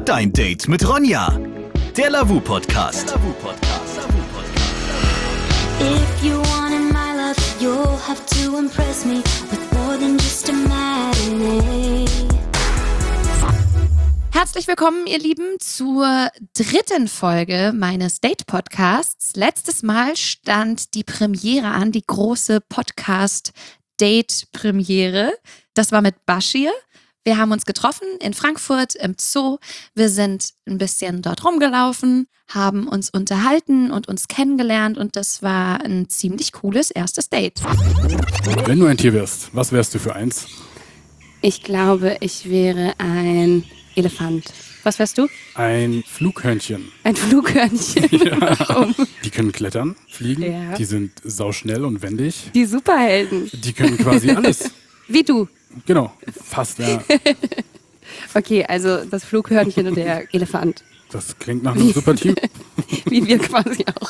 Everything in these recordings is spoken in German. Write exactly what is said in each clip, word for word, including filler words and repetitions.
Dein Date mit Ronja. Der Lavu Podcast. If you wanted my love, you'll have to impress me with more than just a matinee. Herzlich willkommen, ihr Lieben, zur dritten Folge meines Date-Podcasts. Letztes Mal stand die Premiere an, die große Podcast-Date-Premiere. Das war mit Bashir. Wir haben uns getroffen in Frankfurt im Zoo. Wir sind ein bisschen dort rumgelaufen, haben uns unterhalten und uns kennengelernt und das war ein ziemlich cooles erstes Date. Wenn du ein Tier wärst, was wärst du für eins? Ich glaube, ich wäre ein Elefant. Was wärst du? Ein Flughörnchen. Ein Flughörnchen. Ja. Warum? Die können klettern, fliegen, Ja. die sind sauschnell und wendig. Die Superhelden. Die können quasi alles. Wie du. Genau, fast, ja. Okay, also das Flughörnchen und der Elefant. Das klingt nach einem super Team. Wie wir quasi auch.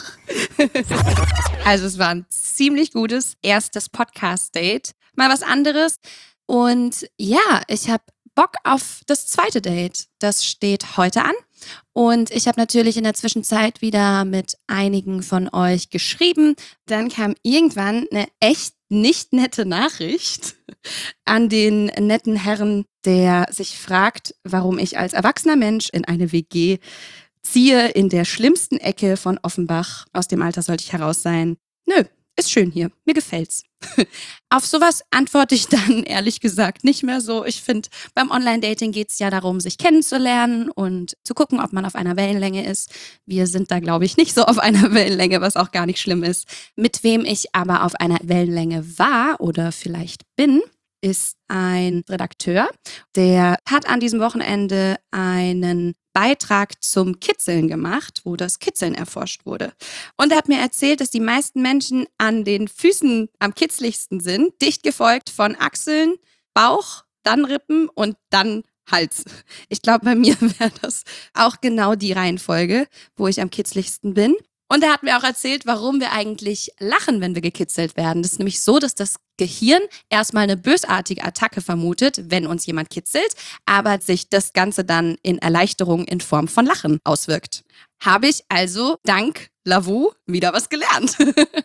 Also es war ein ziemlich gutes erstes Podcast-Date. Mal was anderes. Und ja, ich habe Bock auf das zweite Date. Das steht heute an. Und ich habe natürlich in der Zwischenzeit wieder mit einigen von euch geschrieben. Dann kam irgendwann eine echt nicht nette Nachricht an den netten Herrn, der sich fragt, warum ich als erwachsener Mensch in eine W G ziehe in der schlimmsten Ecke von Offenbach. Aus dem Alter sollte ich heraus sein. Nö, ist schön hier. Mir gefällt's. Auf sowas antworte ich dann ehrlich gesagt nicht mehr so. Ich finde, beim Online-Dating geht es ja darum, sich kennenzulernen und zu gucken, ob man auf einer Wellenlänge ist. Wir sind da, glaube ich, nicht so auf einer Wellenlänge, was auch gar nicht schlimm ist. Mit wem ich aber auf einer Wellenlänge war oder vielleicht bin, ist ein Redakteur, der hat an diesem Wochenende einen Beitrag zum Kitzeln gemacht, wo das Kitzeln erforscht wurde. Und er hat mir erzählt, dass die meisten Menschen an den Füßen am kitzligsten sind, dicht gefolgt von Achseln, Bauch, dann Rippen und dann Hals. Ich glaube, bei mir wäre das auch genau die Reihenfolge, wo ich am kitzligsten bin. Und er hat mir auch erzählt, warum wir eigentlich lachen, wenn wir gekitzelt werden. Das ist nämlich so, dass das Gehirn erstmal eine bösartige Attacke vermutet, wenn uns jemand kitzelt, aber sich das Ganze dann in Erleichterung in Form von Lachen auswirkt. Habe ich also dank Lavu wieder was gelernt.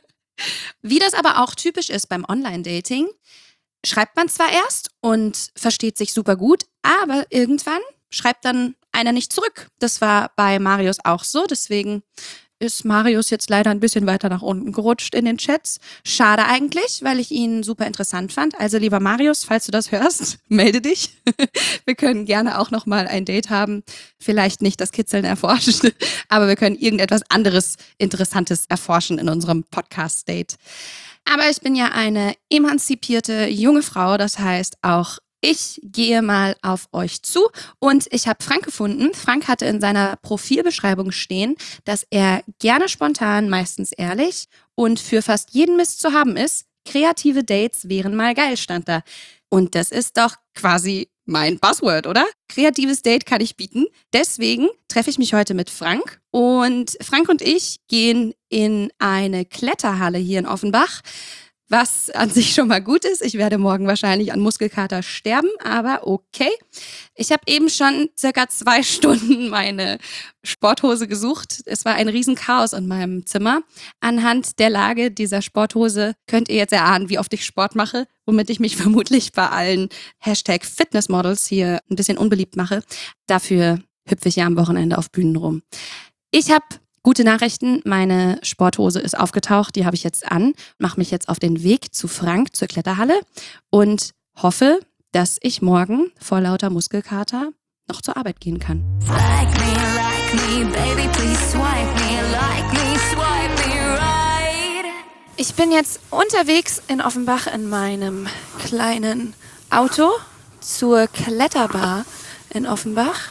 Wie das aber auch typisch ist beim Online-Dating, schreibt man zwar erst und versteht sich super gut, aber irgendwann schreibt dann einer nicht zurück. Das war bei Marius auch so, deswegen ist Marius jetzt leider ein bisschen weiter nach unten gerutscht in den Chats. Schade eigentlich, weil ich ihn super interessant fand. Also lieber Marius, falls du das hörst, melde dich. Wir können gerne auch nochmal ein Date haben. Vielleicht nicht das Kitzeln erforschen, aber wir können irgendetwas anderes Interessantes erforschen in unserem Podcast-Date. Aber ich bin ja eine emanzipierte junge Frau, das heißt auch ich gehe mal auf euch zu und ich habe Frank gefunden. Frank hatte in seiner Profilbeschreibung stehen, dass er gerne spontan, meistens ehrlich und für fast jeden Mist zu haben ist. Kreative Dates wären mal geil, stand da. Und das ist doch quasi mein Buzzword, oder? Kreatives Date kann ich bieten. Deswegen treffe ich mich heute mit Frank und Frank und ich gehen in eine Kletterhalle hier in Offenbach. Was an sich schon mal gut ist. Ich werde morgen wahrscheinlich an Muskelkater sterben, aber okay. Ich habe eben schon circa zwei Stunden meine Sporthose gesucht. Es war ein Riesenchaos in meinem Zimmer. Anhand der Lage dieser Sporthose könnt ihr jetzt erahnen, wie oft ich Sport mache, womit ich mich vermutlich bei allen Hashtag Fitnessmodels hier ein bisschen unbeliebt mache. Dafür hüpfe ich ja am Wochenende auf Bühnen rum. Ich habe gute Nachrichten, meine Sporthose ist aufgetaucht, die habe ich jetzt an, mache mich jetzt auf den Weg zu Frank, zur Kletterhalle und hoffe, dass ich morgen vor lauter Muskelkater noch zur Arbeit gehen kann. Like me, like me, baby, please swipe me, like me, swipe me right. Ich bin jetzt unterwegs in Offenbach in meinem kleinen Auto zur Kletterbar in Offenbach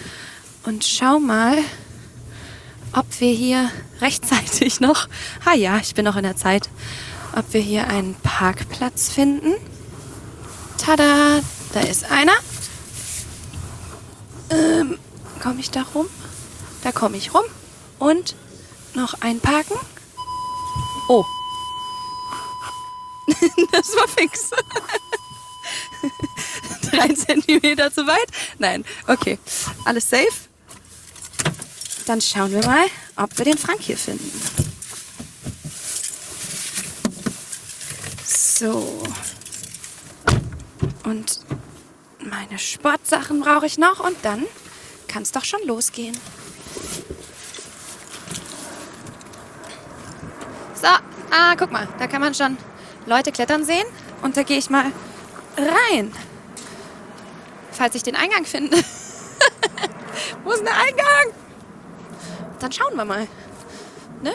und schau mal, ob wir hier rechtzeitig noch, ah ja, ich bin noch in der Zeit, ob wir hier einen Parkplatz finden. Tada, da ist einer. Ähm, komme ich da rum? Da komme ich rum. Und noch einparken. Oh. Das war fix. drei Zentimeter zu weit? Nein. Okay. Alles safe? Dann schauen wir mal, ob wir den Frank hier finden. So. Und meine Sportsachen brauche ich noch und dann kann es doch schon losgehen. So, ah, guck mal, da kann man schon Leute klettern sehen und da gehe ich mal rein. Falls ich den Eingang finde. Wo ist denn der Eingang? Dann schauen wir mal. Ne?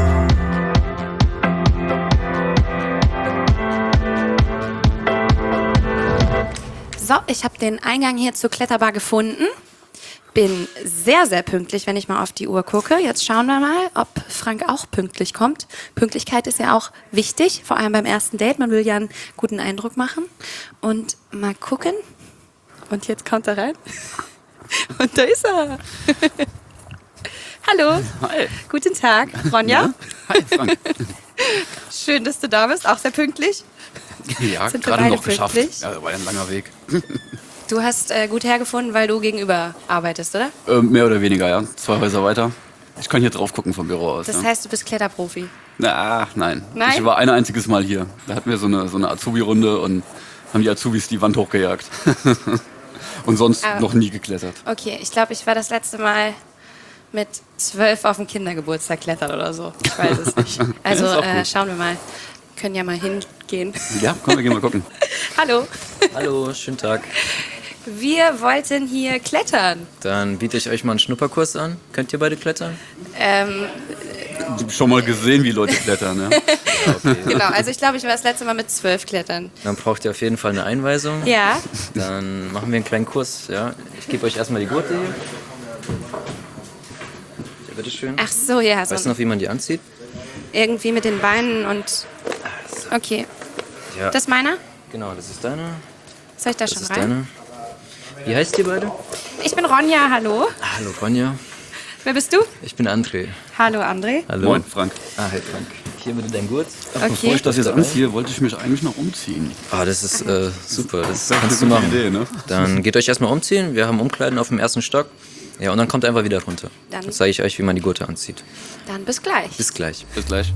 So, ich habe den Eingang hier zur Kletterbar gefunden. Bin sehr, sehr pünktlich, wenn ich mal auf die Uhr gucke. Jetzt schauen wir mal, ob Frank auch pünktlich kommt. Pünktlichkeit ist ja auch wichtig, vor allem beim ersten Date. Man will ja einen guten Eindruck machen. Und mal gucken. Und jetzt kommt er rein. Und da ist er. Hallo. Hi. Guten Tag, Ronja. Ja? Hi, Frank. Schön, dass du da bist, auch sehr pünktlich. Ja, Sind wir gerade beide noch geschafft. pünktlich? Ja, war ja ein langer Weg. Du hast äh, gut hergefunden, weil du gegenüber arbeitest, oder? Äh, mehr oder weniger, ja. Zwei Häuser weiter. Ich kann hier drauf gucken vom Büro aus. Das ja. heißt, du bist Kletterprofi. Na, nein. Nein? Ich war ein einziges Mal hier. Da hatten wir so eine, so eine Azubi-Runde und haben die Azubis die Wand hochgejagt. Und sonst Aber- noch nie geklettert. Okay, ich glaube, ich war das letzte Mal mit zwölf auf dem Kindergeburtstag klettern oder so. Ich weiß es nicht. Also Ist auch äh, gut. schauen wir mal. Können ja mal hingehen. Ja, komm, wir gehen mal gucken. Hallo. Hallo, schönen Tag. Wir wollten hier klettern. Dann biete ich euch mal einen Schnupperkurs an. Könnt ihr beide klettern? Ähm, Ich hab schon mal gesehen, wie Leute klettern. Ja. genau, also ich glaube, ich war das letzte Mal mit zwölf klettern. Dann braucht ihr auf jeden Fall eine Einweisung. Ja. Dann machen wir einen kleinen Kurs. Ja? Ich gebe euch erstmal die Gurte hier. Ja, bitteschön. Ach so, ja. Weißt du So noch, wie man die anzieht? irgendwie mit den Beinen und... Okay. Ja. Das ist meiner? Genau, das ist deine. Soll ich da Das schon ist rein? deine. Wie heißt ihr beide? Ich bin Ronja, hallo. Hallo Ronja. Wer bist du? Ich bin André. Hallo, André. Hallo. Moin, Frank. Ah, hi Frank. Hier bitte dein Gurt. Bevor Okay. ich das jetzt Dabei? anziehe, wollte ich mich eigentlich noch umziehen. Ah, das ist äh, super. Das Das kannst ist du eine machen. gute Idee, ne? Dann geht euch erstmal umziehen. Wir haben Umkleiden auf dem ersten Stock. Ja, und dann kommt einfach wieder runter. Dann- Dann zeige ich euch, wie man die Gurte anzieht. Dann bis gleich. Bis gleich. Bis gleich.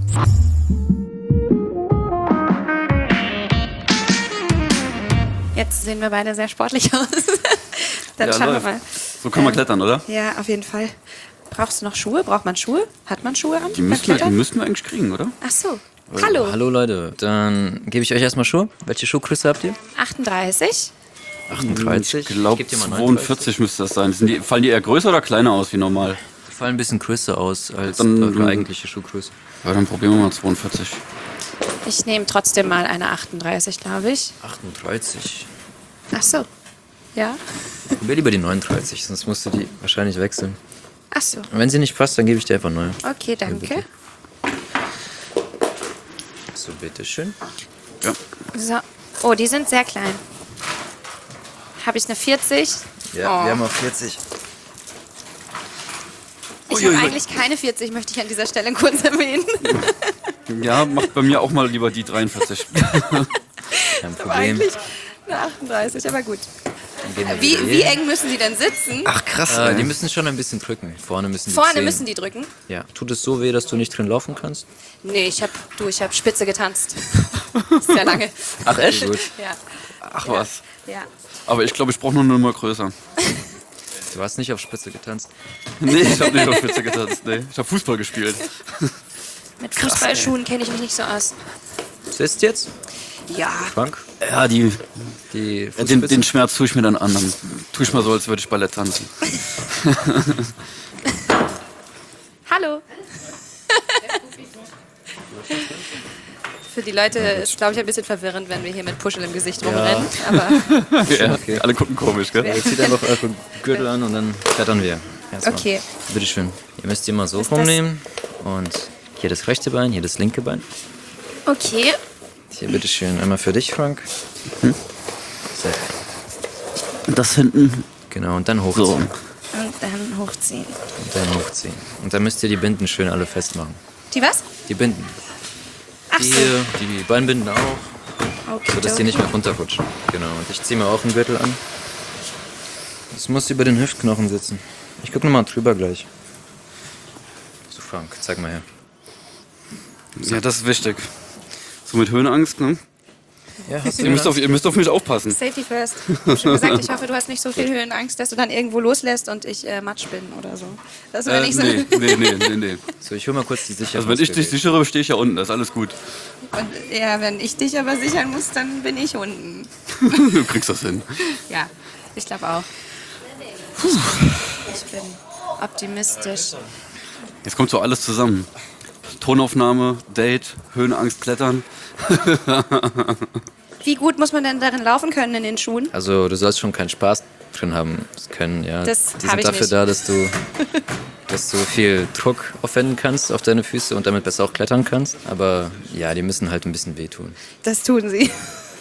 Jetzt sehen wir beide sehr sportlich aus. Dann Ja, schauen läuft. wir mal. So können wir klettern, oder? Ja, auf jeden Fall. Brauchst du noch Schuhe? Braucht man Schuhe? Hat man Schuhe an? Die beim müssten, wir, die Klettern? müssten wir eigentlich kriegen, oder? Ach so. Hallo. Hallo Leute, dann gebe ich euch erstmal Schuhe. Welche Schuhgröße habt ihr? achtunddreißig. achtunddreißig. Ich glaube Gib dir mal zweiundvierzig müsste das sein. Sind die, fallen die eher größer oder kleiner aus wie normal? Die fallen ein bisschen größer aus als Dann- eure dann- eigentliche Schuhgröße. Ja, dann probieren wir mal zweiundvierzig. Ich nehme trotzdem mal eine achtunddreißig, glaube ich. achtunddreißig. Ach so. Ja? Probier lieber die neununddreißig, sonst musst du die wahrscheinlich wechseln. Ach so. Und wenn sie nicht passt, dann gebe ich dir einfach neue. Okay, danke. So, bitteschön. Ja. So. Oh, die sind sehr klein. Habe ich eine vierzig? Ja, Oh. wir haben auch vierzig. Ich habe eigentlich keine vierzig, möchte ich an dieser Stelle kurz erwähnen. Ja, macht bei mir auch mal lieber die dreiundvierzig. Kein Aber Problem. eigentlich eine achtunddreißig, aber gut. Dann gehen wir Wie, wieder wie hin. eng müssen die denn sitzen? Ach krass. Äh, ey. die müssen schon ein bisschen drücken. Vorne müssen die Vorne Zehen. müssen die drücken? Ja. Tut es so weh, dass du nicht drin laufen kannst? Nee, ich hab, du, ich habe Spitze getanzt. Sehr lange. Ach echt? Gut. Ja, Ach was. ja. Aber ich glaube, ich brauche nur eine Nummer größer. Du hast nicht auf Spitze getanzt. Nee, ich habe nicht auf Spitze getanzt. Nee. Ich habe Fußball gespielt. Mit Fußballschuhen kenne ich mich nicht so aus. Siehst jetzt, Ja. Frank? Ja, die, Die ja, den, Fußspitze? den Schmerz tue ich mir dann an. Dann tue ich mal so, als würde ich Ballett tanzen. Hallo. Für die Leute ist, glaube ich, ein bisschen verwirrend, wenn wir hier mit Puschel im Gesicht rumrennen. Aber Ja, Okay. alle gucken komisch, gell? Ihr zieht einfach eure Gürtel an und dann klettern wir. Erstmal. okay. Bitteschön. Ihr müsst die immer so Ist das- rumnehmen. Und hier das rechte Bein, hier das linke Bein. Okay. Hier, bitteschön. Einmal für dich, Frank. Hm? So, Das hinten. genau, und dann So. hochziehen. Und dann hochziehen. Und dann hochziehen. Und dann müsst ihr die Binden schön alle festmachen. Die was? Die Binden. Ach Die so. hier, die Beinbinden auch. Okay, sodass die nicht mehr runterrutschen. Genau, und ich ziehe mir auch einen Gürtel an. Das muss über den Hüftknochen sitzen. Ich guck nochmal drüber gleich. So, Frank, zeig mal her. Ja, das ist wichtig. So mit Höhenangst, ne? Ja, hast du Ihr müsst, auf, ihr müsst auf mich aufpassen. Safety first. Ich hab schon gesagt, ich hoffe, du hast nicht so viel Höhenangst, dass du dann irgendwo loslässt und ich äh, matsch bin oder so. Das wäre Äh, nicht so. nee, nee, nee, nee, nee. So, ich hol mal kurz die Sicherheit. Also wenn ich dich sichere, stehe ich ja unten, das ist alles gut. Und ja, wenn ich dich aber sichern muss, dann bin ich unten. Du kriegst das hin. Ja, ich glaube auch. Ich bin optimistisch. Jetzt kommt so alles zusammen. Tonaufnahme, Date, Höhenangst, Klettern. Wie gut muss man denn darin laufen können in den Schuhen? Also, du sollst schon keinen Spaß drin haben können, ja. Das Die hab sind ich dafür nicht. da, dass du, dass du viel Druck aufwenden kannst auf deine Füße und damit besser auch klettern kannst. Aber ja, die müssen halt ein bisschen wehtun. Das tun sie.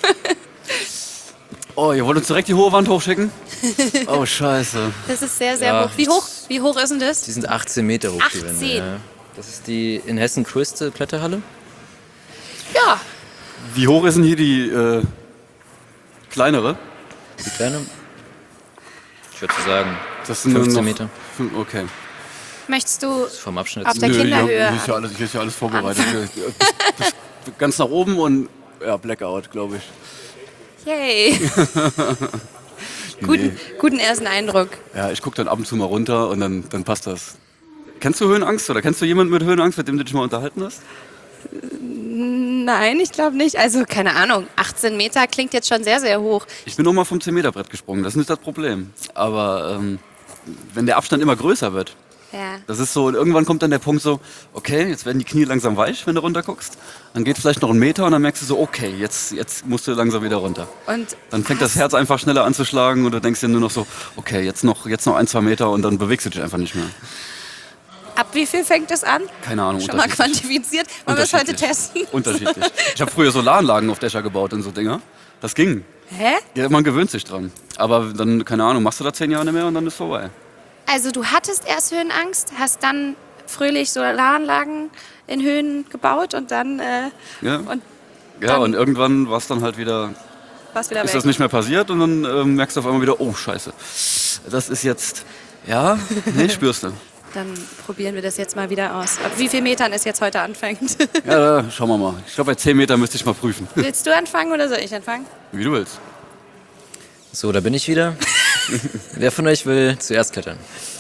Oh, ihr wollt uns direkt die hohe Wand hochschicken? Oh, scheiße. Das ist sehr, sehr Ja. hoch. Wie hoch? Wie hoch ist denn das? Die sind achtzehn Meter hoch, die Wände. achtzehn? Ja. Das ist die in Hessen größte Kletterhalle. Ja. Wie hoch ist denn hier die äh, kleinere? Die kleine. Ich würde sagen, Das sind nur fünfzehn noch- Meter fünf- Okay. Möchtest du vom Abschnitt. Auf der Nö, Kinderhöhe Ja, hier ist ja alles, hier ist ja alles vorbereitet. Das, das, ganz nach oben und ja, Blackout, glaube ich. Yay. guten, guten ersten Eindruck. Ja, ich gucke dann ab und zu mal runter und dann, dann passt das. Kennst du Höhenangst oder kennst du jemanden mit Höhenangst, mit dem du dich mal unterhalten hast? Nein, ich glaube nicht. Also, keine Ahnung. achtzehn Meter klingt jetzt schon sehr, sehr hoch. Ich bin auch mal vom zehn Meter Brett gesprungen, das ist nicht das Problem. Aber ähm, wenn der Abstand immer größer wird, Ja. das ist so, und irgendwann kommt dann der Punkt so, okay, jetzt werden die Knie langsam weich, wenn du runter guckst. Dann geht vielleicht noch einen Meter und dann merkst du so, okay, jetzt, jetzt musst du langsam wieder runter. Und Dann fängt das Herz einfach schneller an zu schlagen und du denkst dir nur noch so, okay, jetzt noch, jetzt noch ein, zwei Meter und dann bewegst du dich einfach nicht mehr. ab wie viel fängt das an? Keine Ahnung, Schon mal unterschiedlich. quantifiziert? Wollen wir es heute testen? Unterschiedlich. Ich habe früher Solaranlagen auf Dächer gebaut und so Dinger. Das ging. Hä? Ja, man gewöhnt sich dran. Aber dann, keine Ahnung, machst du da zehn Jahre nicht mehr und dann ist vorbei. Also, du hattest erst Höhenangst, hast dann fröhlich Solaranlagen in Höhen gebaut und dann äh, Ja, und ja dann- und irgendwann war es dann halt wieder, war's wieder ist weg. das nicht mehr passiert und dann ähm, merkst du auf einmal wieder, oh scheiße, das ist jetzt, ja, nee, spürst du. Dann probieren wir das jetzt mal wieder aus. Ab wie viel Metern es jetzt heute anfängt. Ja, da, schauen wir mal. Ich glaube, bei zehn Meter müsste ich mal prüfen. Willst du anfangen oder soll ich anfangen? Wie du willst. So, da bin ich wieder. Wer von euch will zuerst klettern?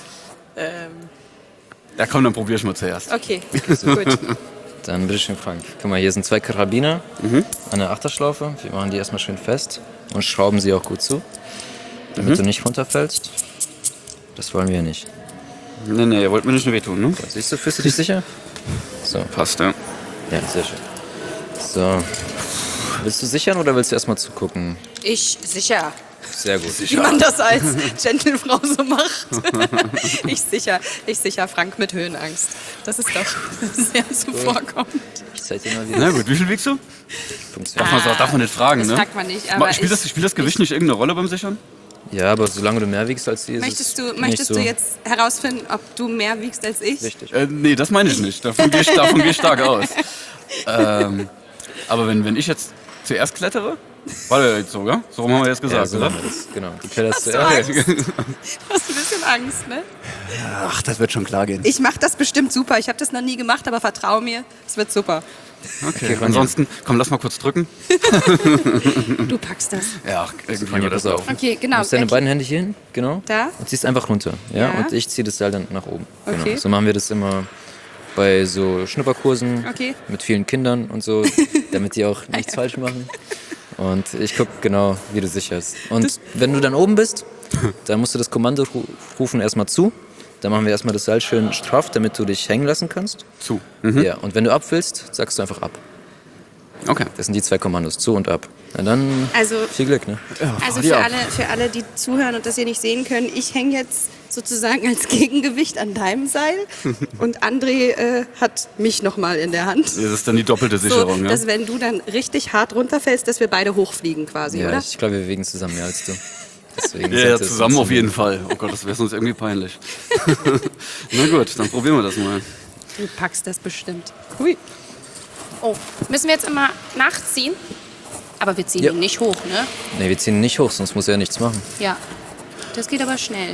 Ja, komm, dann probier ich mal zuerst. Okay, gut. Dann bitteschön, Frank. Guck mal, hier sind zwei Karabiner an der Achterschlaufe. Wir machen die erstmal schön fest und schrauben sie auch gut zu, damit du nicht runterfällst. Das wollen wir ja nicht. Nee, nee, ihr wollt mir nicht nur wehtun, ne? Siehst du, fühlst du dich sicher? So, Passt, ja. ja, sehr schön. So. Willst du sichern oder willst du erstmal zugucken? Ich sicher. Sehr gut. Wie man das als Gentlefrau so macht. Ich sicher, ich sicher Frank mit Höhenangst. Das ist doch sehr zuvorkommend. Ich zeig dir mal wieder. Na gut, wie viel wiegst du? Darf man, darf man nicht fragen, Das ne? fragt man nicht, aber Spielt das, ich- spielt das Gewicht nicht irgendeine Rolle beim Sichern? Ja, aber solange du mehr wiegst als die, ist Möchtest es du, nicht möchtest so du jetzt herausfinden, ob du mehr wiegst als ich? richtig. Äh, nee, das meine ich nicht. Davon gehe ich, davon gehe ich stark aus. Ähm, aber wenn, wenn ich jetzt zuerst klettere, war der jetzt so, ja? So rum haben wir jetzt Ja, gesagt, so oder? machen wir das. Genau. Du kletterst du zuerst. Angst? Du hast ein bisschen Angst, ne? Ach, das wird schon klar gehen. Ich mache das bestimmt super. Ich habe das noch nie gemacht, aber vertrau mir, es wird super. Okay, ansonsten, komm, lass mal kurz drücken. Du packst das. Ja, irgendwie Fang wird pass das auf. laufen. Okay, Du genau. musst deine Okay. beiden Hände hier hin, genau. Da? Und ziehst einfach runter. Ja? Ja. Und ich ziehe das Seil dann nach oben. Okay. Genau. So machen wir das immer bei so Schnupperkursen Okay. mit vielen Kindern und so, damit die auch nichts falsch machen. Und ich gucke genau, wie du sicherst. Und wenn du dann oben bist, dann musst du das Kommando ru- rufen erstmal zu. Dann machen wir erstmal das Seil schön straff, damit du dich hängen lassen kannst. Zu. Mhm. Ja, und wenn du ab willst, sagst du einfach ab. Okay. Das sind die zwei Kommandos, zu und ab. Na dann Also, viel Glück, ne? also die für ab. alle, für alle, die zuhören und das hier nicht sehen können, ich hänge jetzt sozusagen als Gegengewicht an deinem Seil und André äh, hat mich nochmal in der Hand. Das ist dann die doppelte So, Sicherung, ja? dass wenn du dann richtig hart runterfällst, dass wir beide hochfliegen quasi, Ja, oder? ich glaube, wir bewegen zusammen mehr als du. Deswegen Ja, ja, sollte es zusammen auf funktionieren. jeden Fall. Oh Gott, das wäre uns irgendwie peinlich. Na gut, dann probieren wir das mal. Du packst das bestimmt. Hui. Oh, müssen wir jetzt immer nachziehen? Aber wir ziehen Ja. ihn nicht hoch, ne? Ne, wir ziehen ihn nicht hoch, sonst muss er nichts machen. Ja. Das geht aber schnell.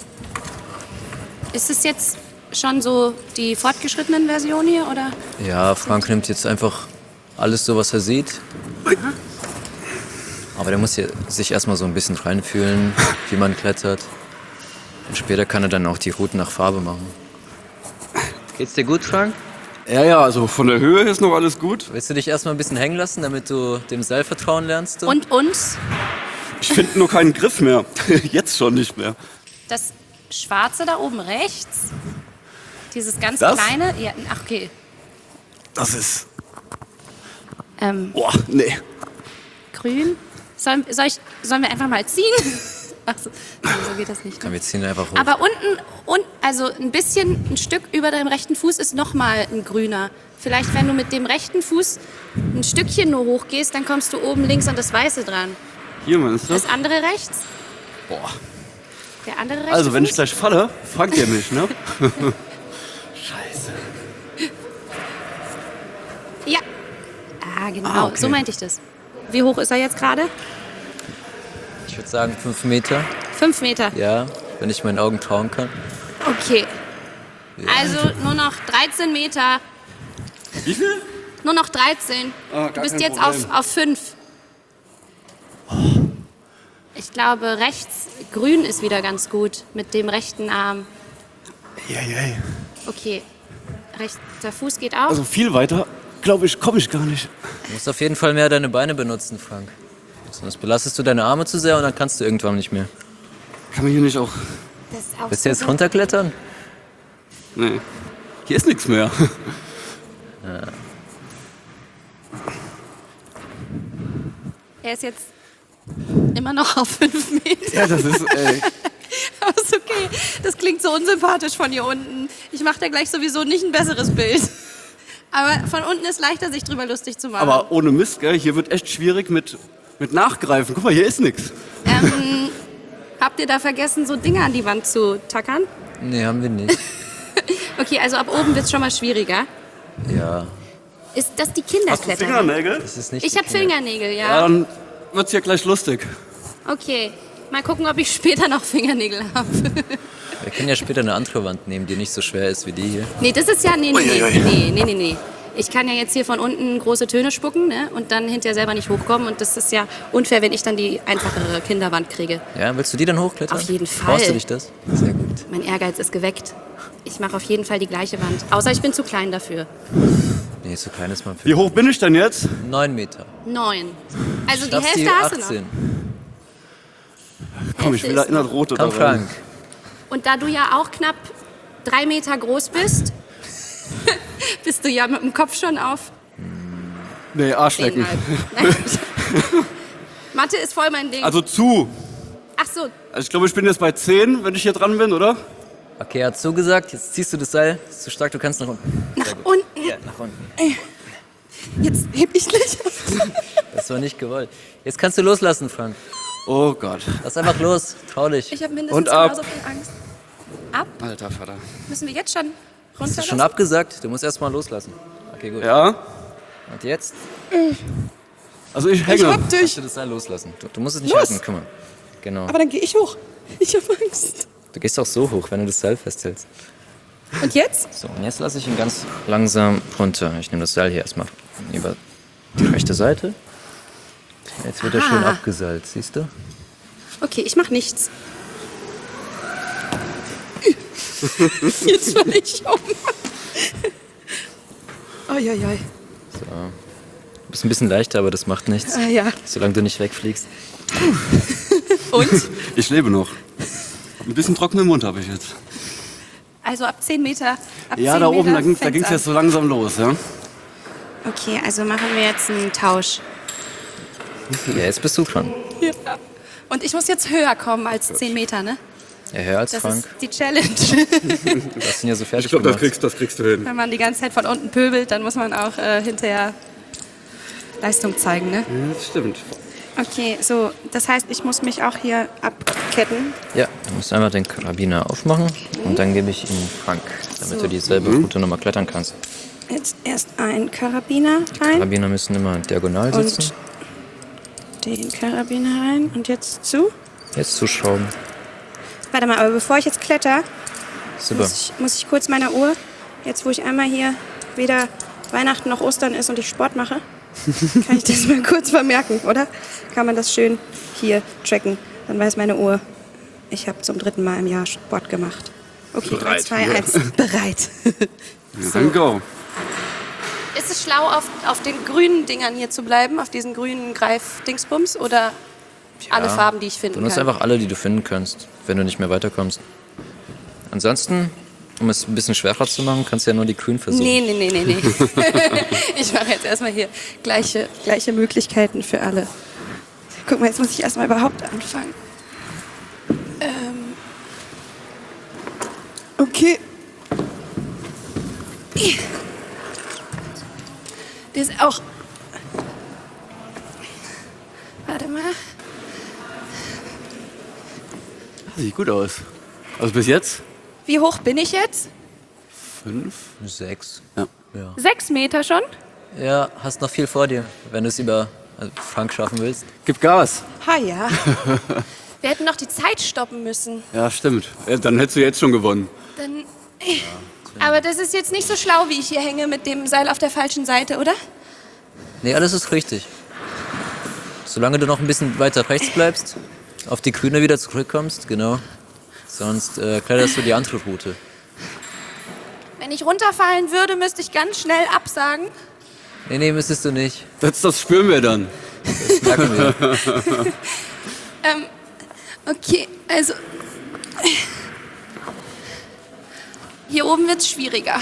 Ist es jetzt schon so die fortgeschrittenen Version hier, oder? Ja, Frank nimmt jetzt einfach alles so, was er sieht. Aber der muss hier sich erstmal so ein bisschen reinfühlen, wie man klettert. Und später kann er dann auch die Routen nach Farbe machen. Geht's dir gut, Frank? Ja, ja, also von der Höhe ist noch alles gut. Willst du dich erstmal ein bisschen hängen lassen, damit du dem Seil vertrauen lernst? Du? Und uns? Ich finde nur keinen Griff mehr. Jetzt schon nicht mehr. Das Schwarze da oben rechts? Dieses ganz Das? kleine? Ja, ach, okay. Das ist... Ähm, Boah, nee. grün? Sollen, soll ich, sollen wir einfach mal ziehen? Ach so, nee, so geht das nicht. Komm, wir ziehen einfach hoch. Aber unten, und, also ein bisschen, ein Stück über deinem rechten Fuß ist nochmal ein grüner. Vielleicht, wenn du mit dem rechten Fuß ein Stückchen nur hochgehst, dann kommst du oben links an das Weiße dran. Hier meinst du? Das andere rechts? Boah. Der andere rechte Also, wenn ich Fuß? gleich falle, fangt ihr mich, ne? Scheiße. Ja. Ah, genau. Ah, okay. So meinte ich das. Wie hoch ist er jetzt gerade? Ich würde sagen fünf Meter. Fünf Meter. Ja, wenn ich meinen Augen trauen kann. Okay. Also nur noch dreizehn Meter. Wie viel? Nur noch dreizehn. Ah, du gar bist kein jetzt Problem. auf, auf fünf. Ich glaube, rechts grün ist wieder ganz gut mit dem rechten Arm. Eieiei. Okay. Rechter Fuß geht auch. Also viel weiter, glaube ich, komme ich gar nicht. Du musst auf jeden Fall mehr deine Beine benutzen, Frank. Sonst belastest du deine Arme zu sehr und dann kannst du irgendwann nicht mehr. Kann man hier nicht auch... das ist auch Willst du jetzt runterklettern? Nee. Hier ist nichts mehr. Er ist jetzt immer noch auf fünf Meter. Ja, das ist... Ey. Aber ist okay. Das klingt so unsympathisch von hier unten. Ich mache da gleich sowieso nicht ein besseres Bild. Aber von unten ist leichter, sich drüber lustig zu machen. Aber ohne Mist, gell? Hier wird echt schwierig mit, mit Nachgreifen. Guck mal, hier ist nichts. Ähm, habt ihr da vergessen, so Dinge an die Wand zu tackern? Nee, haben wir nicht. Okay, also ab oben wird es schon mal schwieriger. Ja, Ist das die Hast du Kinderkletter? Fingernägel? das ist nicht. Ich die habe Kinder- Fingernägel, Ja, ja. dann wird's hier gleich lustig. Okay, mal gucken, ob ich später noch Fingernägel habe. Wir können ja später eine andere Wand nehmen, die nicht so schwer ist wie die hier. Nee, das ist ja, nee, nee, nee, Uiuiui. nee, nee, nee, nee. Ich kann ja jetzt hier von unten große Töne spucken, ne? Und dann hinterher selber nicht hochkommen. Und das ist ja unfair, wenn ich dann die einfachere Kinderwand kriege. Ja, willst du die dann hochklettern? Auf jeden Fall. Traust du dich das? Sehr gut. Mein Ehrgeiz ist geweckt. Ich mache auf jeden Fall die gleiche Wand. Außer ich bin zu klein dafür. Nee, so klein ist man für Wie hoch bin ich denn jetzt? neun Meter. Neun. Also die Schaffst Hälfte hast du noch. achtzehn. Komm, ich will da in das Rote Komm, da rein. Frank. Und da du ja auch knapp drei Meter groß bist, bist du ja mit dem Kopf schon auf Nee, Arschlecken. zehnhalb. Nein. Mathe ist voll mein Ding. Also zu. Ach so, Also ich glaube, ich bin jetzt bei zehn, wenn ich hier dran bin, oder? Okay, er hat zugesagt. Jetzt ziehst du das Seil. Das ist zu stark, du kannst nach unten. nach unten. Ja, nach unten. Jetzt heb ich gleich auf. Das war nicht gewollt. Jetzt kannst du loslassen, Frank. Oh Gott. Lass einfach los. Trau dich. Ich habe mindestens Und ab. genauso viel Angst. Ab? Alter Vater. Müssen wir jetzt schon Hast runter? du schon abgesagt? Du musst erst mal loslassen. Okay, gut. Ja? Und jetzt Also ich hänge. kannst du das Seil loslassen. Du, du musst es nicht Los. halten. Guck mal. Genau. Aber dann gehe ich hoch. Ich habe Angst. Du gehst auch so hoch, wenn du das Seil festhältst. Und jetzt? So, und jetzt lasse ich ihn ganz langsam runter. Ich nehme das Seil hier erstmal über die rechte Seite. Jetzt wird er schön Ah. abgeseilt, siehst du? Okay, ich mache nichts. Jetzt falle ich um. Uiuiui. Du bist ein bisschen leichter, aber das macht nichts. Ah ja. Solange du nicht wegfliegst. Und? Ich lebe noch. Ein bisschen trockenen Mund habe ich jetzt. Also ab zehn Meter. Ab Ja, zehn da oben, Meter da ging es da fängt's ging's an. jetzt so langsam los, ja? Okay, also machen wir jetzt einen Tausch. Ja, jetzt bist du dran. Ja. Und ich muss jetzt höher kommen als zehn Meter, ne? Ja, höher als Das Frank. ist die Challenge. Du hast ihn ja so fertig Ich glaube, das gemacht. kriegst, das kriegst du hin. Wenn man die ganze Zeit von unten pöbelt, dann muss man auch äh, hinterher Leistung zeigen, ne? Ja, das stimmt. Okay, so, das heißt, ich muss mich auch hier abketten. Ja, du musst einmal den Karabiner aufmachen und dann gebe ich ihn Frank, damit So. du dieselbe Route nochmal klettern kannst. Jetzt erst ein Karabiner rein. Karabiner müssen immer diagonal Und sitzen. den Karabiner rein und jetzt zu. Jetzt zuschrauben. Warte mal, aber bevor ich jetzt kletter, Super. muss ich, muss ich kurz meiner Uhr, jetzt wo ich einmal hier weder Weihnachten noch Ostern ist und ich Sport mache, kann ich das mal kurz vermerken, oder? Kann man das schön hier tracken. Dann weiß meine Uhr, ich habe zum dritten Mal im Jahr Sport gemacht. Okay, drei, Bereit. zwei, eins, bereit. Dann go. Ist es schlau, auf, auf den grünen Dingern hier zu bleiben, auf diesen grünen Greif-Dingsbums oder alle Ja, Farben, die ich finden Benutzt kann? einfach alle, die du finden kannst, wenn du nicht mehr weiterkommst. Ansonsten, um es ein bisschen schwerer zu machen, kannst du ja nur die grünen versuchen. Nee, nee, nee, nee, nee. Ich mache jetzt erstmal hier gleiche, gleiche Möglichkeiten für alle. Guck mal, jetzt muss ich erstmal überhaupt anfangen. Ähm. Okay. Das ist auch. Warte mal. Sieht gut aus. Also bis jetzt? Wie hoch bin ich jetzt? Fünf. Sechs. Ja. Ja. Sechs Meter schon? Ja, hast noch viel vor dir, wenn du es über also Frank schaffen willst. Gib Gas. Ha ja. Wir hätten noch die Zeit stoppen müssen. Ja, stimmt. Ja, dann hättest du jetzt schon gewonnen. Dann. Aber das ist jetzt nicht so schlau, wie ich hier hänge mit dem Seil auf der falschen Seite, oder? Nee, alles ist richtig. Solange du noch ein bisschen weiter rechts bleibst, auf die grüne wieder zurückkommst, genau. Sonst äh, kletterst du die andere Route. Wenn ich runterfallen würde, müsste ich ganz schnell absagen. Nee, nee, müsstest du nicht. Das, das spüren wir dann. Das merken wir. Ähm, okay, also. Hier oben wird's schwieriger.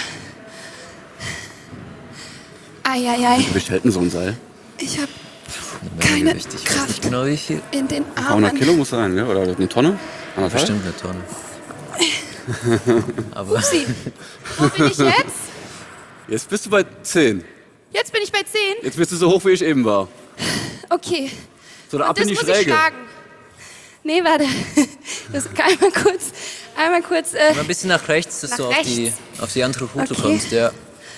Eieiei, Wie bestellt denn so ein Seil? ich habe Keine keine richtig, Kraft. weiß nicht genau wie viel. in den dreihundert Armen. Kilo muss sein, ja? Oder eine Tonne? Anderthalb? Bestimmt eine Tonne. Aber Sie, wo bin ich jetzt? Jetzt bist du bei zehn. Jetzt bin ich bei zehn. Jetzt bist du so hoch, wie ich eben war. Okay. So, da ab Das in die muss Schräge. ich schlagen. Nee, warte. Das kann einmal kurz, einmal kurz, äh, mal ein bisschen nach rechts, dass Nach du auf die, rechts. auf die andere Route Okay. kommst, ja.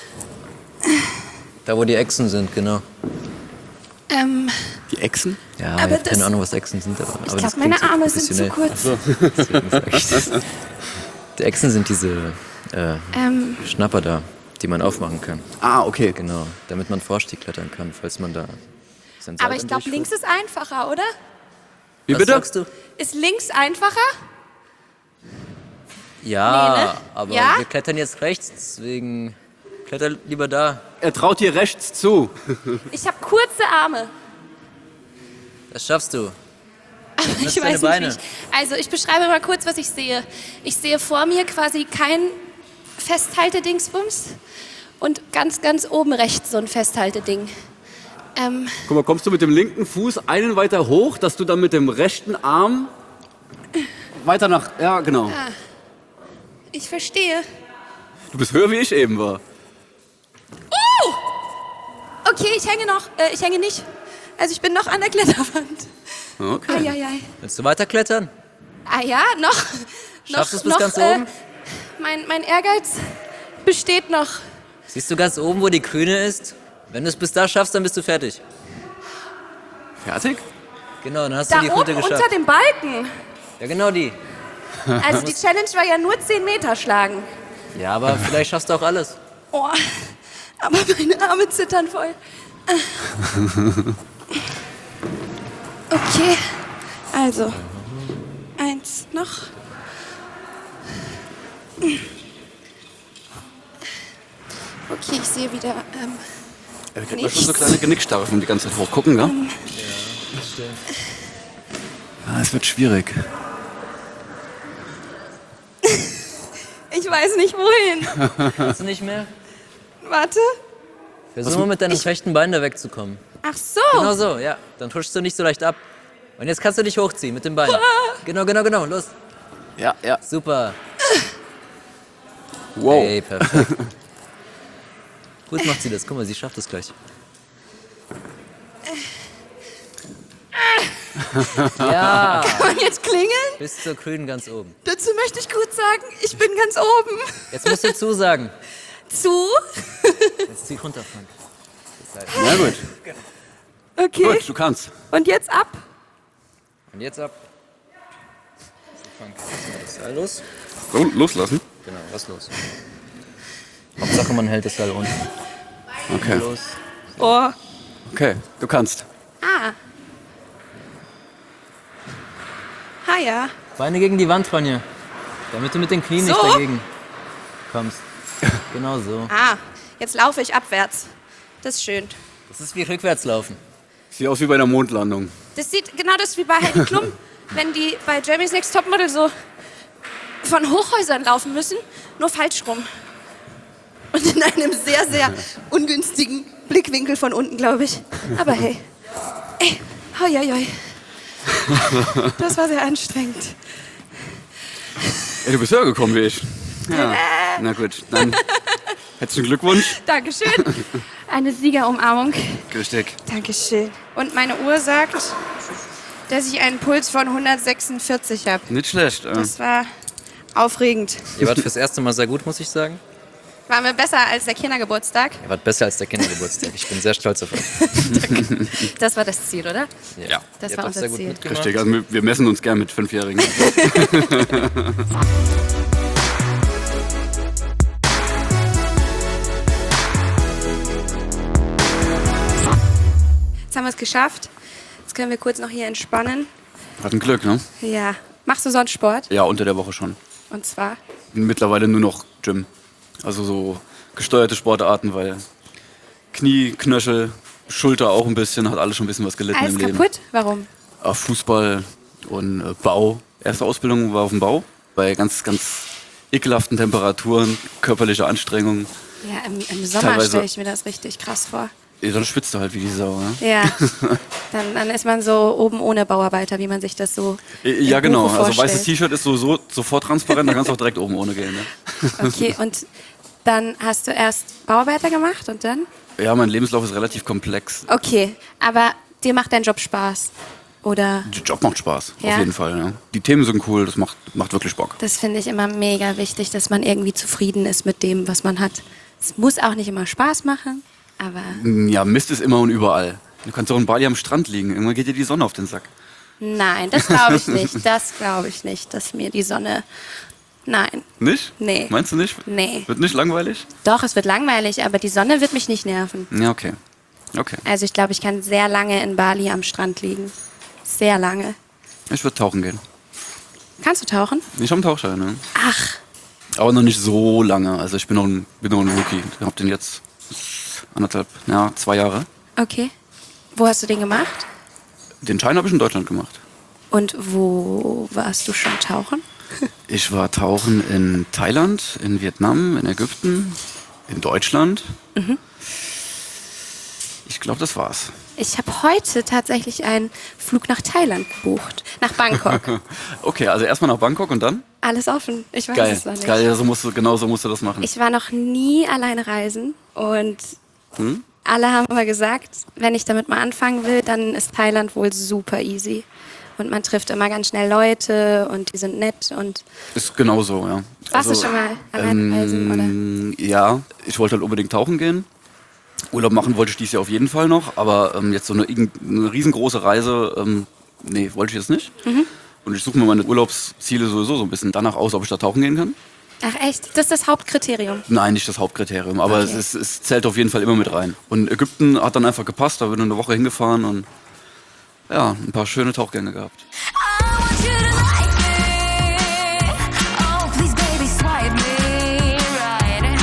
Da, wo die Echsen sind, genau. ähm, Die Echsen? Ja, Aber ich habe das- keine Ahnung, was Echsen sind, aber, ich aber das glaube, meine klingt so Arme sind zu professionell. kurz. Deswegen sag ich das. Die Echsen sind diese äh, Ähm, Schnapper da, die man aufmachen kann. Ah, okay. Genau, damit man Vorstieg klettern kann, falls man da sein Seil aber ich dann glaube, durchführt. links ist einfacher, oder? Wie Was bitte? sagst du? Ist links einfacher? Ja, Nee, ne? aber Ja? wir klettern jetzt rechts, deswegen kletter lieber da. Er traut dir rechts zu. Ich habe kurze Arme. Das schaffst du. Ich Nutzt deine weiß nicht, Beine. wie ich, also ich beschreibe mal kurz, was ich sehe. Ich sehe vor mir quasi kein Festhaltedingsbums und ganz, ganz oben rechts so ein Festhalteding. Ähm, Guck mal, kommst du mit dem linken Fuß einen weiter hoch, dass du dann mit dem rechten Arm weiter nach... Ja, genau. ich verstehe. Du bist höher, wie ich eben war. Okay, ich hänge noch. Äh, ich hänge nicht. Also ich bin noch an der Kletterwand. Okay. Eieiei. Willst du weiter klettern? Ah ja, noch. Schaffst du noch, es bis noch, ganz äh, oben? Mein, mein Ehrgeiz besteht noch. Siehst du ganz oben, wo die grüne ist? Wenn du es bis da schaffst, dann bist du fertig. Fertig? Genau, dann hast Da du die Route oben geschafft. unter dem Balken. Ja, genau die. Also die Challenge war ja nur zehn Meter schlagen. Ja, aber vielleicht schaffst du auch alles. Oh, aber meine Arme zittern voll. Okay, also eins noch. Okay, ich sehe wieder. Ähm, Er kriegt mal schon so kleine Genickstarre, wenn wir die ganze Zeit hochgucken, gell? Ja, es wird schwierig. ich weiß nicht wohin. Kannst du nicht mehr? Warte. Versuch mal mit deinem rechten Bein da wegzukommen. Ach so. Genau so, ja. Dann rutschst du nicht so leicht ab. Und jetzt kannst du dich hochziehen mit dem Bein. Genau, genau, genau. Los. Ja, ja. Super. Wow. Hey, perfekt. Gut macht sie das. Guck mal, sie schafft es gleich. Ja, Kann man jetzt klingeln? bis zur grünen ganz oben. Dazu möchte ich kurz sagen, ich bin ganz oben. Jetzt musst du zusagen. Zu. Jetzt zieh runter, Frank. Na gut. Okay. Gut, du kannst. Und jetzt ab. Und jetzt ab. So, Frank, erstmal das Seil los. So, loslassen. Genau, was los? Hauptsache, man hält das Seil unten. Okay. Los. Oh. Okay, du kannst. Ah. Ha ja. Beine gegen die Wand, Ronja. Damit du mit den Knien So? nicht dagegen kommst. Genau so. Ah, jetzt laufe ich abwärts. Das ist schön. Das ist wie rückwärts laufen. Sieht aus wie bei einer Mondlandung. Das sieht genau das wie bei Heidi Klum, wenn die bei Jeremy's Next Topmodel so von Hochhäusern laufen müssen, nur falsch rum. Und in einem sehr, sehr ungünstigen Blickwinkel von unten, glaube ich. Aber hey, ey, hoi, hoi, hoi. Das war sehr anstrengend. Ey, du bist höher gekommen wie ich. Ja. Na gut, dann herzlichen Glückwunsch. Dankeschön. Eine Siegerumarmung. Richtig. Dankeschön. Und meine Uhr sagt, dass ich einen Puls von hundertsechsundvierzig habe. Nicht schlecht. Äh. Das war aufregend. Ihr wart fürs erste Mal sehr gut, muss ich sagen. Waren wir besser als der Kindergeburtstag? Ihr wart besser als der Kindergeburtstag. Ich bin sehr stolz auf euch. Das war das Ziel, oder? Ja. Das Ihr war habt auch unser sehr gut Ziel. mitgemacht. Richtig, also wir- wir messen uns gern mit Fünfjährigen. Jetzt haben wir es geschafft. Jetzt können wir kurz noch hier entspannen. Hatten Glück, ne? Ja. Machst du sonst Sport? Ja, unter der Woche schon. Und zwar? Mittlerweile nur noch Gym. Also so gesteuerte Sportarten, weil Knie, Knöchel, Schulter auch ein bisschen, hat alles schon ein bisschen was gelitten Alles im Leben. kaputt? Warum? Ah, Fußball und äh, Bau. Erste Ausbildung war auf dem Bau, bei ganz, ganz ekelhaften Temperaturen, körperliche Anstrengung. Ja, im, im Sommer Teilweise- stelle ich mir das richtig krass vor. Ja, dann schwitzt du halt wie die Sau, ne? Ja. Dann, dann ist man so oben ohne Bauarbeiter, wie man sich das so Äh, im Ja, genau. Buche Also vorstellt. weißes T-Shirt ist so, so sofort transparent, da kannst du auch direkt oben ohne gehen. Ne? Okay, und dann hast du erst Bauarbeiter gemacht und dann? Ja, mein Lebenslauf ist relativ komplex. Okay, aber dir macht dein Job Spaß, oder? Der Job macht Spaß, Ja. auf jeden Fall. Ja. Die Themen sind cool, das macht, macht wirklich Bock. Das finde ich immer mega wichtig, dass man irgendwie zufrieden ist mit dem, was man hat. Es muss auch nicht immer Spaß machen, aber Ja, Mist ist immer und überall. Du kannst auch in Bali am Strand liegen, irgendwann geht dir die Sonne auf den Sack. nein, das glaube ich nicht. Das glaube ich nicht, dass mir die Sonne... Nein, Nicht? Nee. Meinst du nicht? Nee. Wird nicht langweilig? doch, es wird langweilig, aber die Sonne wird mich nicht nerven. Ja, okay. Okay. Also ich glaube, ich kann sehr lange in Bali am Strand liegen. Sehr lange. Ich würde tauchen gehen. Kannst du tauchen? Ich habe einen Tauchschein, ne? Ach, Aber noch nicht so lange. Also ich bin noch ein, bin noch ein Rookie. Ich habe den jetzt anderthalb, ja, zwei Jahre. okay. Wo hast du den gemacht? Den Schein habe ich in Deutschland gemacht. Und wo warst du schon tauchen? Ich war tauchen in Thailand, in Vietnam, in Ägypten, in Deutschland. Ich glaube, das war's. Ich habe heute tatsächlich einen Flug nach Thailand gebucht. Nach Bangkok. Okay, also erstmal nach Bangkok und dann? Alles offen. Ich weiß Geil, es noch nicht. geil, ja, so musst du, genau so musst du das machen. Ich war noch nie alleine reisen und Hm? alle haben aber gesagt, wenn ich damit mal anfangen will, dann ist Thailand wohl super easy. Und man trifft immer ganz schnell Leute und die sind nett und Ist genau so, ja. warst du schon mal alleine reisen, oder? ähm, Ja, ich wollte halt unbedingt tauchen gehen. Urlaub machen wollte ich dies Jahr auf jeden Fall noch, aber ähm, jetzt so eine, irgend- eine riesengroße Reise, ähm, nee, wollte ich jetzt nicht. Mhm. Und ich suche mir meine Urlaubsziele sowieso so ein bisschen danach aus, ob ich da tauchen gehen kann. Ach echt? Das ist das Hauptkriterium. Nein, nicht das Hauptkriterium, aber Okay. es, ist, es zählt auf jeden Fall immer mit rein. Und Ägypten hat dann einfach gepasst, da bin ich eine Woche hingefahren und ja, ein paar schöne Tauchgänge gehabt. I want you to like me. Oh, please, baby, swipe me right.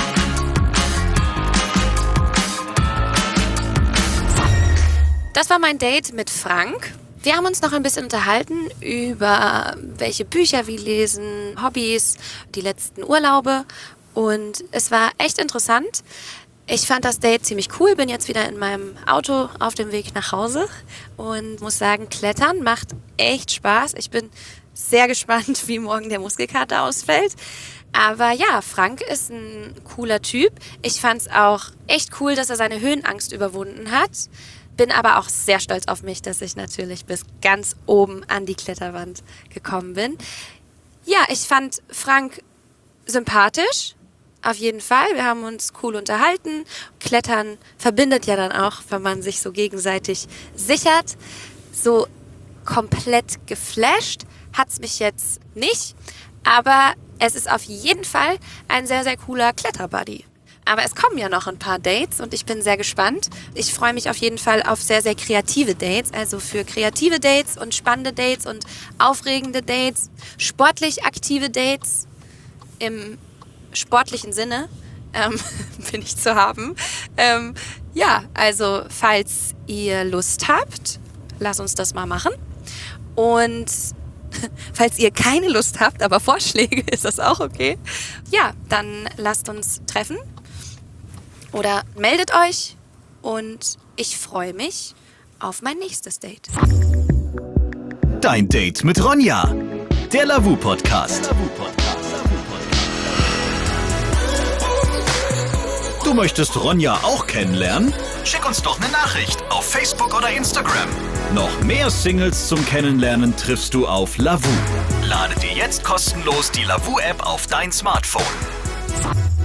Das war mein Date mit Frank. Wir haben uns noch ein bisschen unterhalten über welche Bücher wir lesen, Hobbys, die letzten Urlaube. Und es war echt interessant. Ich fand das Date ziemlich cool, bin jetzt wieder in meinem Auto auf dem Weg nach Hause und muss sagen, Klettern macht echt Spaß. Ich bin sehr gespannt, wie morgen der Muskelkater ausfällt. Aber ja, Frank ist ein cooler Typ. Ich fand es auch echt cool, dass er seine Höhenangst überwunden hat. Bin aber auch sehr stolz auf mich, dass ich natürlich bis ganz oben an die Kletterwand gekommen bin. Ja, ich fand Frank sympathisch, auf jeden Fall. Wir haben uns cool unterhalten. Klettern verbindet ja dann auch, wenn man sich so gegenseitig sichert. So komplett geflasht hat's mich jetzt nicht, aber es ist auf jeden Fall ein sehr, sehr cooler Kletterbuddy. Aber es kommen ja noch ein paar Dates und ich bin sehr gespannt. Ich freue mich auf jeden Fall auf sehr, sehr kreative Dates. Also für kreative Dates und spannende Dates und aufregende Dates, sportlich aktive Dates im sportlichen Sinne ähm, bin ich zu haben. Ähm, ja, also falls ihr Lust habt, lasst uns das mal machen. Und falls ihr keine Lust habt, aber Vorschläge, ist das auch okay. Ja, dann lasst uns treffen. Oder meldet euch und ich freue mich auf mein nächstes Date. Dein Date mit Ronja. Der Lavu Podcast. Du möchtest Ronja auch kennenlernen? Schick uns doch eine Nachricht auf Facebook oder Instagram. Noch mehr Singles zum Kennenlernen triffst du auf Lavu. Lade dir jetzt kostenlos die Lavu-App auf dein Smartphone.